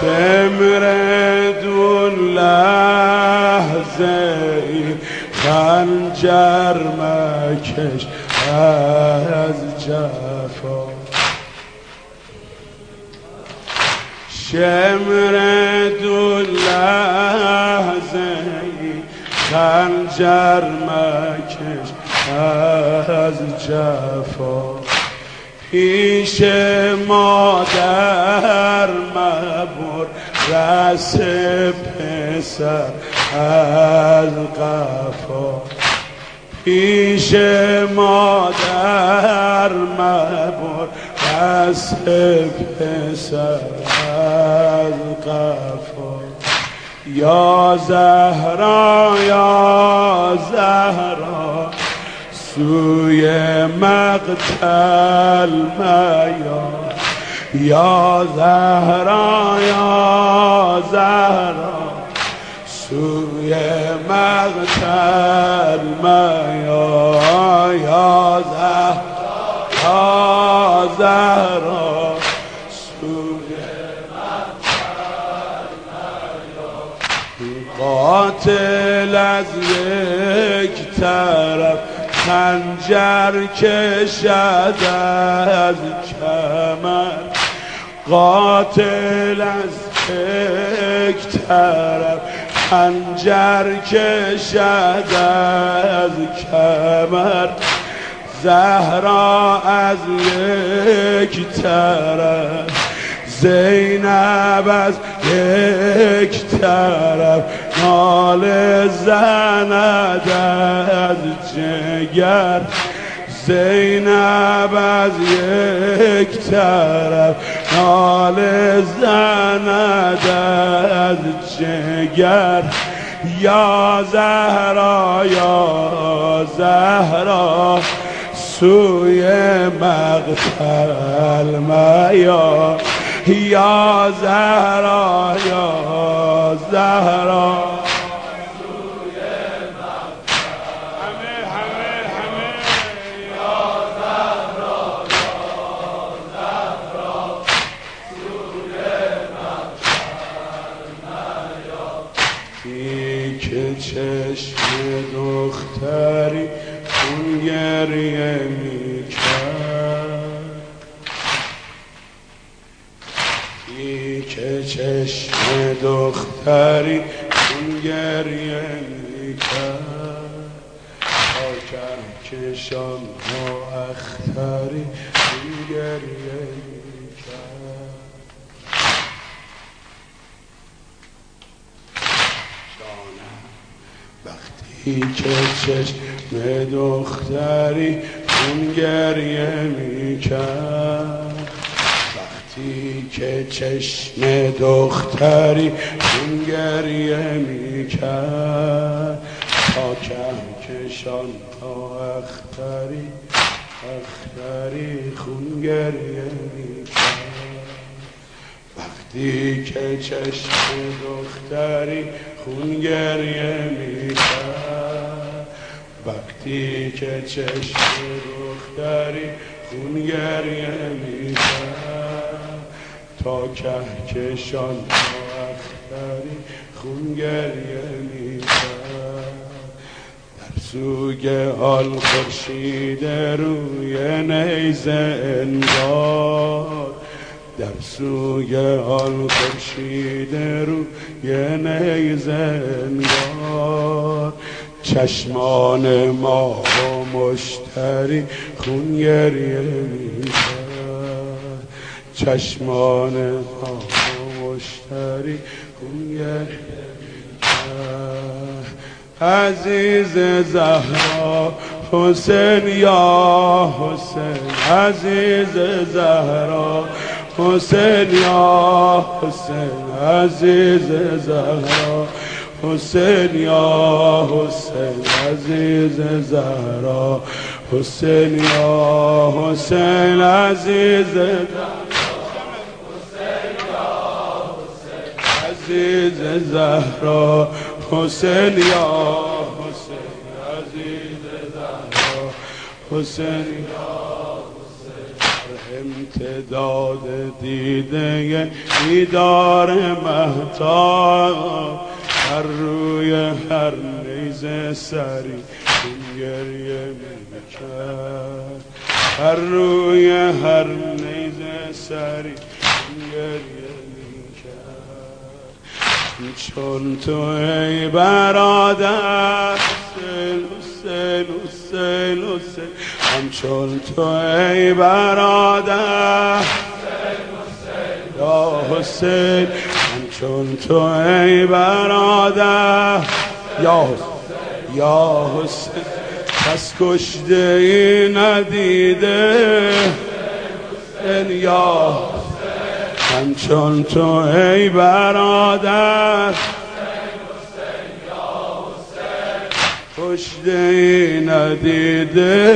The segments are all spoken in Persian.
شمردون لحظه ای خنجر مکش از جفا شمردون لحظه ای خنجر مکش از جفا پیش مادر مبر رس پسر از قفا پیش مادر مبر رس پسر از قفا یا زهرا یا زهرا سوی مقتل میا یا زهرا یا زهرا سوی مقتل میا یا زهرا یا زهرا سوی مقتل میا قاتل از یک طرف خنجر کشد از کمر قاتل از یک طرف خنجر کشد از کمر زهرا از یک طرف زینب از یک طرف ناله زند از جگر زینب از یک طرف ناله زند از جگر یا زهرا یا زهرا سوی مقتل میا یا زهرا یا زهرا سوی مقتل همه یا زهرا یا زهرا سوی مقتل میا ای که چشم دختری خون گریه میکرد ای که چشم دختری خون گریه میکرد تا کهکشان ها اختری خون گریه میکرد جانم وقتی که چشم دختری خون گریه میکرد وقتی که چشم دختری خون گریه میکرد تا کهکشان ها اختری خون گریه میکرد وقتی که چشم دختری خون گریه میکرد وقتی که چشم دختری خون گریه میکرد تا کهکشان ها اختری خون گریه میکرد در سوگ حال خورشید روی نیزه انگار در سوی حال خورشید روی نیزه انگار چشمان ماه و مشتری خون گریه میکرد چشمان ماه و مشتری خون گریه میکرد عزیز زهرا حسین یا حسین عزیز زهرا حسین یا حسین عزیز زهرا حسین یا حسین عزیز زهرا حسین یا حسین عزیز زهرا عزیز زهرا حسین یا حسین عزیز زهرا حسین یا حسین امتداد دیده بیدار مهتاب هر روی هر نیزه سری این گریه میکرد هر روی هر نیزه سری این گریه میکرد چون تو ای برادر حسین حسین حسین حسین همچون تو ای برادر یا حسین همچون تو ای برادر یا حسین یا حسین کس کشته ای ندیده یا همچون تو ای برادر کشته ای ندیده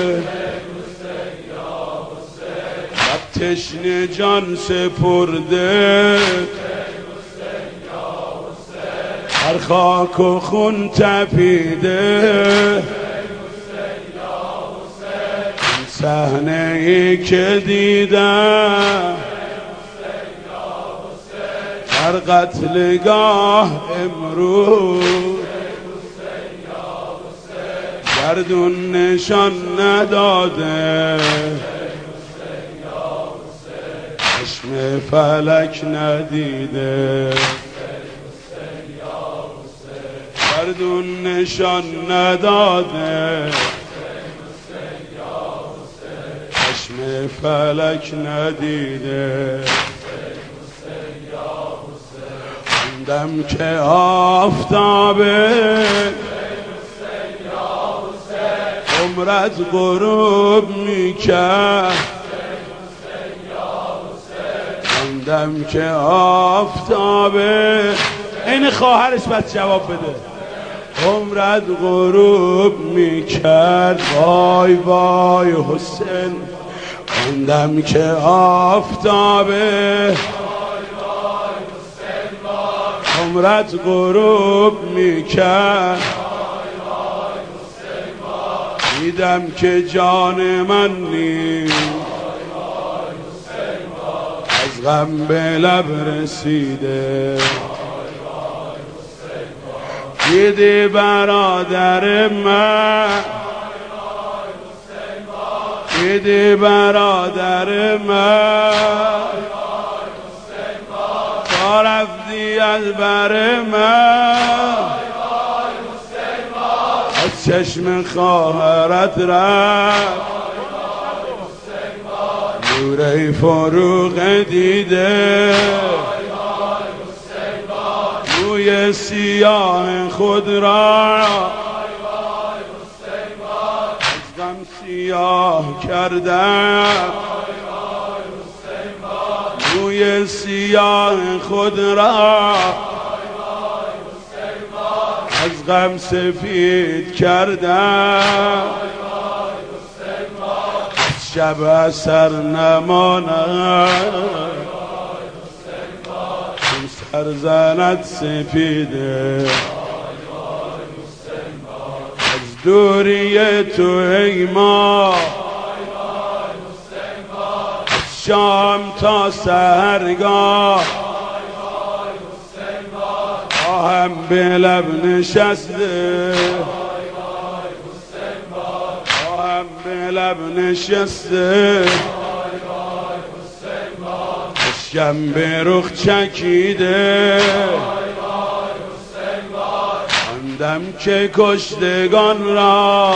تشنه جان سپرده هر خاک و خون تپیده این صحنه ای که دیدم در قتلگاه امروز گردون نشان نداده چشم فلک ندیده گردون نشان نداده چشم فلک ندیده دم که آفتابه عمرت غروب میکرد دم که آفتابه این خواهرش باید جواب بده عمرت غروب میکرد وای وای حسین دم که آفتابه عمرت غروب میکرد دیدم که جان من نیست از غم به لب رسیده دیدی برادر من دیدی برادر من تا رفتی از بر من از چشم خواهرت رفت نور فروغ دیده روی سیاه خود را از غم سیاه کردم روی سیاه خود را از غم سفید کردم شب اثر نماند چون سرزنت سفیده از دوری تو ای ما از شام تا سحرگاه هم به لب نشسته هم به لب نشسته اشکم به رخ چکیده اندم که کشتگان را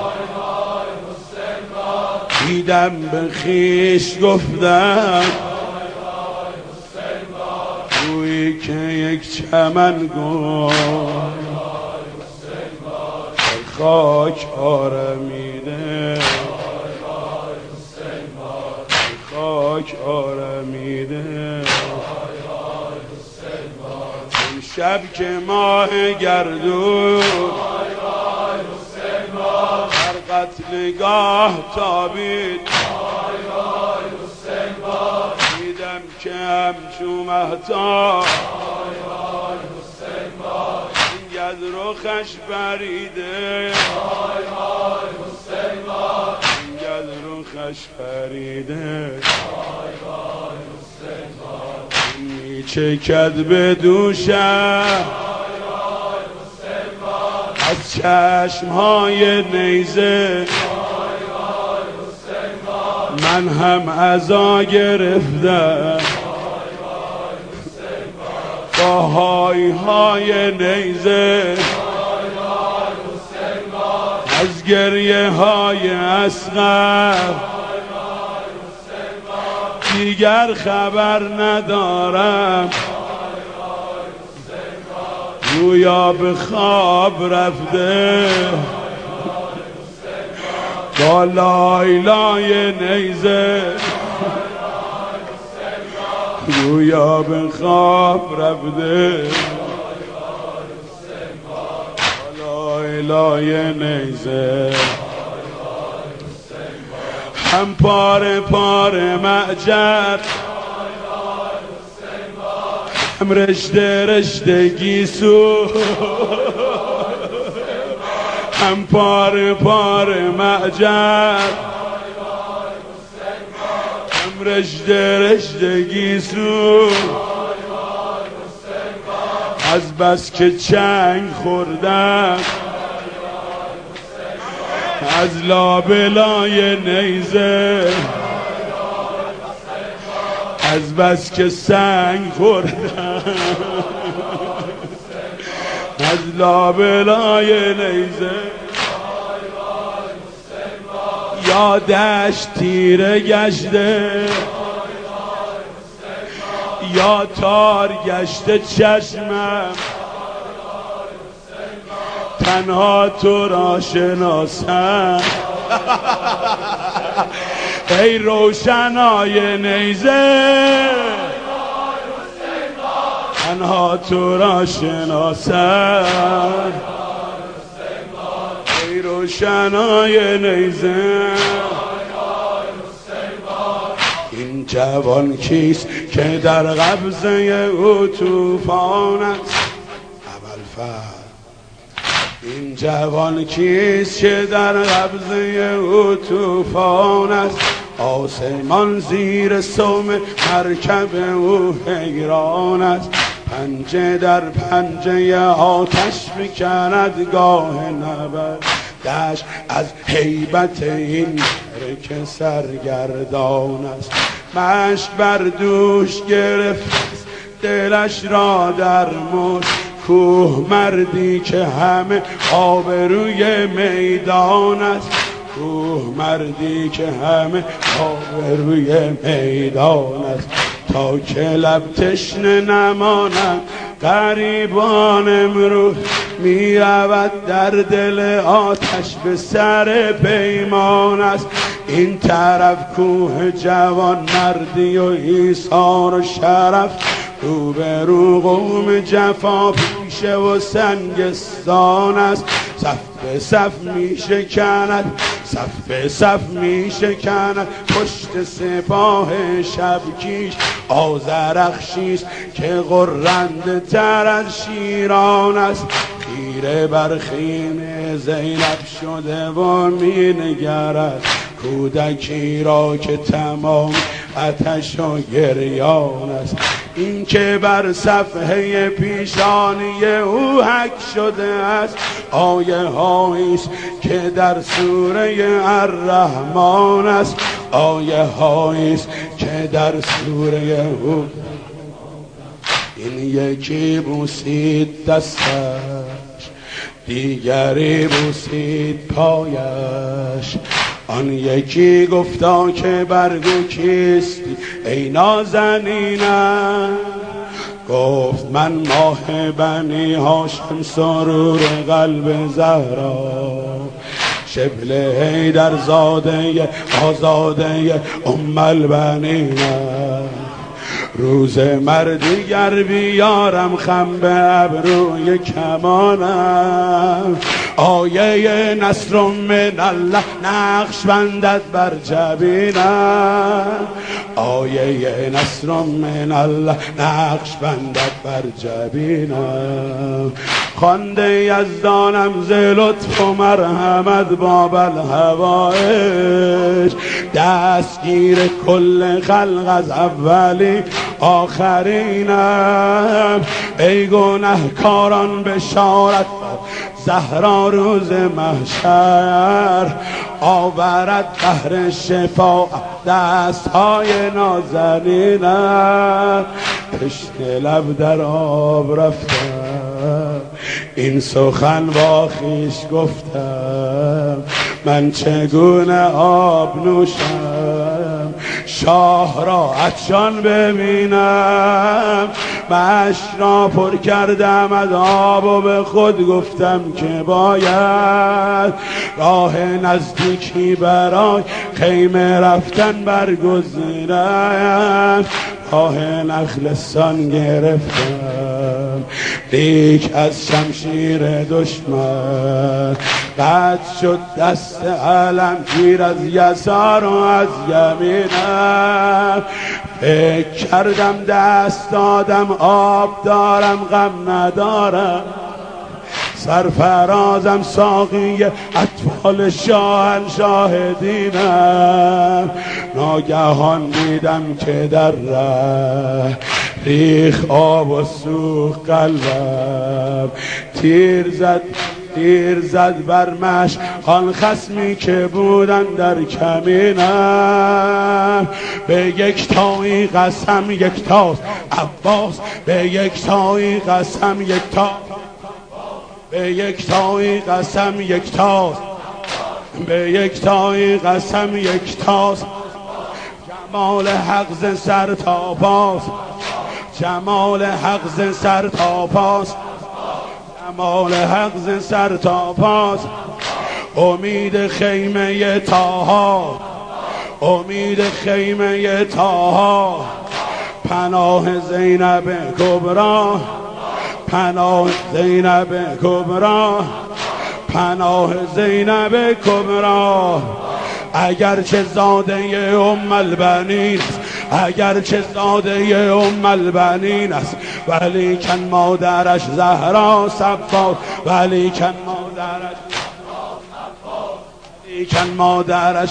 دیدم به خویش گفتم روی که یک چمن گل خاک آرمیده خاک آرمیده اون شب که ماه گردون در قتلگاه تابید دیدم که همچو مهتاب اینقدر رخش بریده اینقدر رخش پریده می چکد به دوشم از چشمهای نیزه من هم عزا گرفتم با های های نیزه از گریه های اصغر دیگر خبر ندارم گویا به خواب رفته با لایلای نیزه گویا به خواب رفته با لایلای نیزه هم پاره پاره معجر هم رشته رشته گیسو هم پاره پاره معجر هم رشته رشته گیسو از بس که چنگ خوردم از لابلای نیزه از بس که سنگ خوردم از لابلای نیزه یادش تیره گشته یا تار گشته چشمم تنها تو را شناسم ای روشنای نیزه تنها تو را شناسم ای روشنای نیزه این جوان کیست که در قبضه او طوفان است ابوالفضل این جوان کیست که در قبضه او طوفان است آسمان زیر سوم مرکب او حیران است پنجه در پنجه آتش میکند گاه نبرد دشت از هیبت این که سرگردان است مشک بر دوش گرفت دلش را در مشت کوه مردی که همه آبروی میدان است کوه مردی که همه آبروی میدان است تا که لب تشنه نمانند غریبان امروز می رود در دل آتش به سر پیمان است این طرف کوه جوان مردی و ایثار و شرف رو به رو قوم جفا پیشه و سنگستان است صف به صف می شکند صف به صف می شکند پشت سپاه شبکیش آذرخشیست که غرنده تر از شیران است خیره بر خیمه زینب شده و می نگرد کودکی را که تمام آتش و گریان است این که بر صفحه پیشانی او حک شده است آیه هاییست که در سوره الرحمن است آیه هاییست که در سوره او این یکی بوسید دستش دیگری بوسید پایش آن یکی گفتا که برگو کیستی ای نازنینم گفت من ماه بنی هاشم سرور قلب زهرا شبل حیدر زاده آزاده ام البنینم روز مردیگر بیارم خم به ابروی کمانم آیه نصر من الله نقش بندد بر جبینم آیه نصر من الله نقش بندد بر جبینم خوانده یزدانم ز لطف و مرحمت باب الهوایج، دستگیر کل خلق از اولی آخرینم. ای گنهکاران بشارت زهرا روز محشر، آورد بهر شفا دستهای نازنینم. تشنه لب در آب رفتم، این سخن با خویش گفتم. من چگونه آب نوشم شاه را عطشان ببینم. مشک را پر کردم از آب و به خود گفتم که باید راه نزدیکی برای خیمه رفتن برگزینم. راه نخلستان گرفتم لیک از شمشیر دشمن، قطع شد دست علمگیر از یسار و از یمینم. فکر کردم دست دادم آب دارم غم ندارم، سرفرازم ساقی اطفال شاهنشاه دینم. ناگهان دیدم که در ره ریخ آب و سوخت قلبم. تیر زد بر مشک آن خصمی که بودن در کمینم. به یکتایی قسم یکتاست عباس، به یکتایی قسم یکتاست، به یکتایی قسم یکتاست، به یکتایی قسم یکتاست. جمال حق ز سر تا پاست، جمال حق ز سر تا پاست، جمال حق ز سر تا پاست. امید خیمه طاها، امید خیمه طاها، پناه زینب کبرا، پناه زینب کبرا، پناه زینب کبرا. اگرچه زاده ام البنین است، اگرچه زاده ام البنین است، ولیکن مادرش زهرا عباس، ولیکن مادرش، ولیکن مادرش،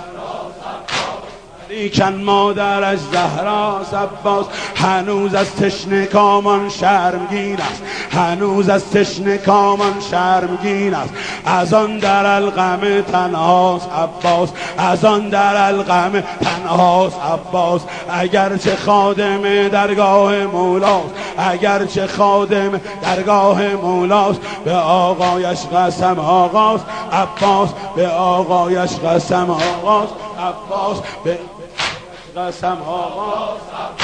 لیکن مادرش زهرا عباس. هنوز از تشنه کامان شرمگین است، هنوز از تشنه کامان شرمگین است. از آن در الغم تنهاست عباس، از آن در الغم تنهاست عباس. اگرچه خادم درگاه مولاست، اگرچه خادم درگاه مولاست، به آقایش قسم آقاست عباس، به آقایش قسم آقاست عباس، به قسم آقاست.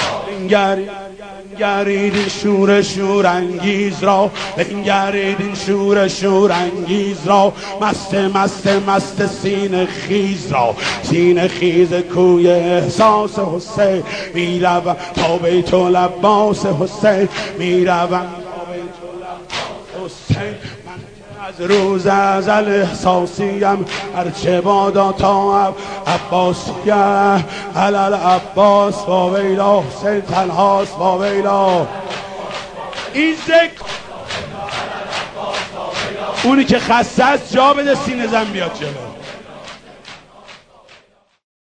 بنگرید این شور انگیز را، بنگرید این شور انگیز را. مست سینه خیز را، سینه خیز کوی احساس حسین. میروم تا بیت العباس حسین، میروم تا بیت العباس حسین. از روز ازل احساسیم هرچه بادا تا عباسیه. علل عباس و ویلا، حسین تنهاست و ویلا. این ذکر اونی که خسته است جا بده سینه زن بیاد جلو.